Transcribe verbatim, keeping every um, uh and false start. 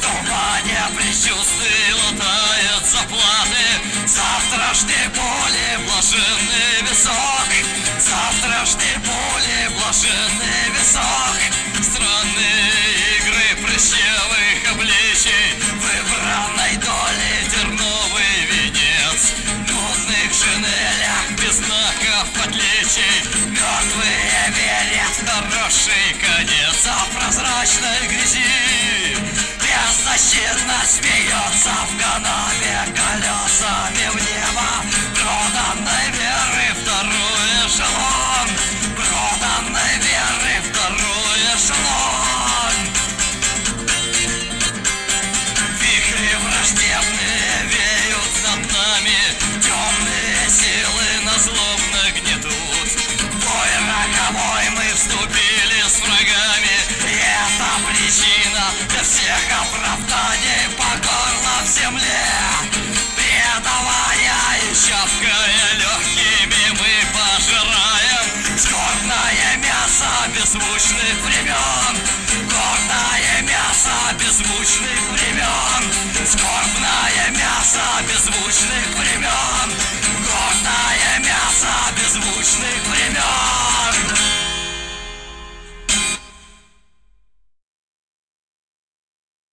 тумане предчувствий латает заплаты. Завтрашней боли блаженный висок, завтрашней боли блаженный висок. Странные игры прыщевых обличий, выбранной доли терновый венец. В модных шинелях без знаков отличий мертвые верят в хороший конец. А в прозрачной грязи беззащитно смеется в канал